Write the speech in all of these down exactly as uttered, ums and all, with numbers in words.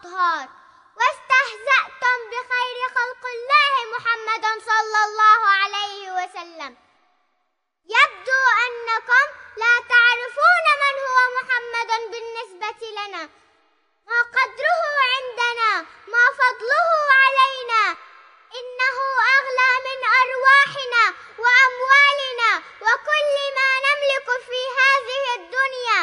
الأطهار، واستهزأتم بخير خلق الله محمدا صلى الله عليه وسلم. يبدو أنكم لا تعرفون من هو محمد بالنسبة لنا، ما قدره عندنا، ما فضله علينا. إنه أغلى من أرواحنا وأموالنا وكل ما نملك في هذه الدنيا.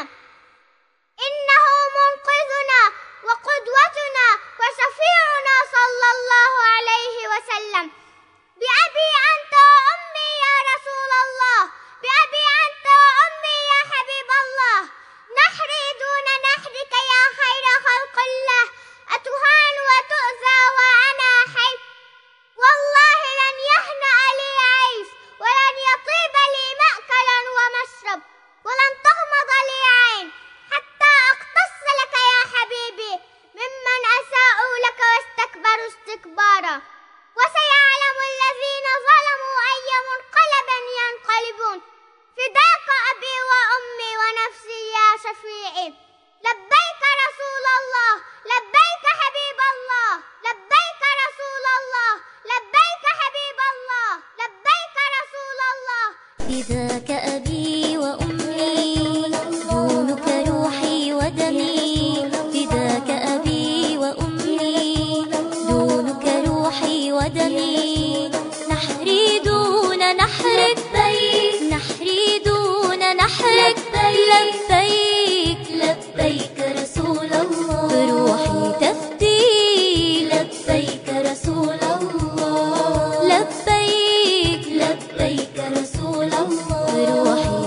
إنه منقذنا وقدوتنا وشفيعنا صلى الله عليه وسلم. بأبي أنت وأمي يا رسول الله، بأبي أنت وأمي يا حبيب الله، نحري دون نحرك يا خير خلق الله، أتهان وتؤذى وأنا حي. والله لن يهنأ لي عيش، ولن يطيب لي مأكلا ومشرب، ولن تغمض لي عين حتى أقتص لك يا حبيبي ممن أساءوا لك واستكبروا استكبارا. وسيعلم الذين ظلموا أي منقلب ينقلبون. فداك أبي وأمي ونفسي يا شفيعي. لبيك رسول الله، لبيك حبيب الله، لبيك رسول الله، لبيك حبيب الله، لبيك رسول الله. فداك أبي وأمي، دونك روحي ودمي. فداك أبي وأمي، دونك روحي ودمي. نحري دون نحرك بيك، نحري دون نحرك بيك. لبيك لبيك رسول الله، روحي تفديك. لبيك رسول الله، لبيك لبيك رسول الله، روحي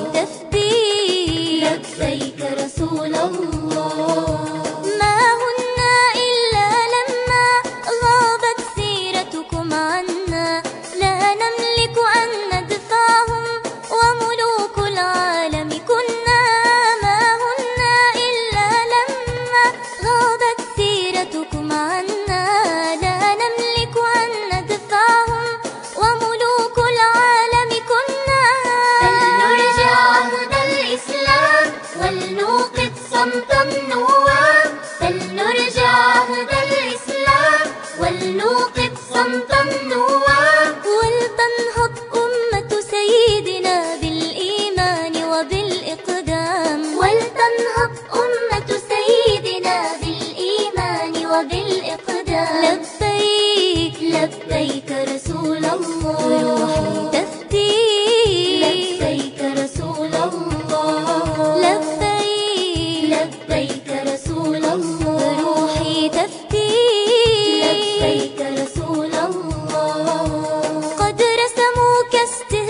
تفديك. لبيك رسول الله. ما هن إلا لما غابت سيرتكم عنا، لا نملك أن ندفعهم وملوك العالم كنا. ما هن إلا لما غابت سيرتكم عنا، لا نملك أن ندفعهم وملوك العالم كنا. فلنرجع عهد الإسلام ولنوقظ صمت النواب. فلنرجع عهد الإسلام ولنوقظ صمت النواب. ولتنهض أمة سيدنا بالإيمان وبالإقدام. ولتنهض أمة سيدنا بالإيمان وبالإقدام. لبيك لبيك رسول الله، روحي تفديك. لبيك رسول الله، لبيك لبيك رسول الله، روحي تفديك. لبيك رسول الله. قد رسموا كاستهزاء